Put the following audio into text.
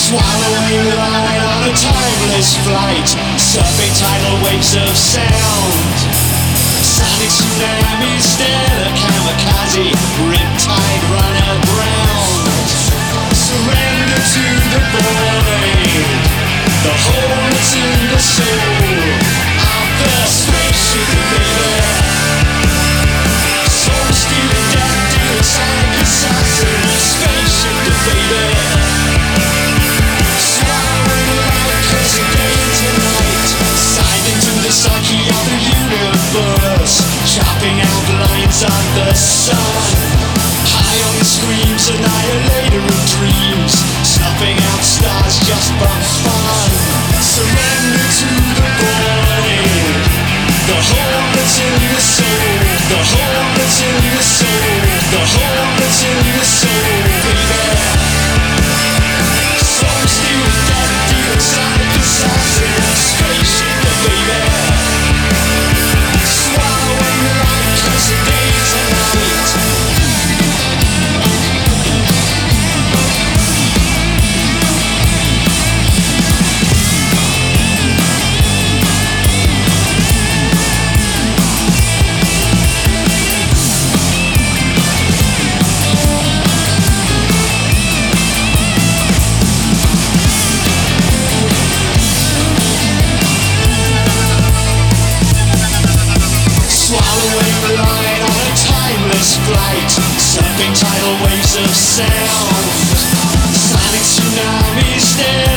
Swallowing light on a timeless flight, surfing tidal waves of sound. Sonic tsunamis, stellar kamikaze, riptide run aground. Surrender to the void, the hole is in the soul of the spaceship, baby. Soul stealing, death dealing, sonic assassin, spaceship, baby. The psyche of the universe, chopping out lines on the sun. High on the screams, annihilator of dreams, snuffing out stars just for fun. Surrender to the void, the hole that's in the soul, the hole that's in the soul, the hole that's in the soul, baby. Soul stealing, death dealing, sonic assassin, spaceship, baby. Swallowing light, cursing days and night. Flight, surfing tidal waves of sound. Sonic tsunamis,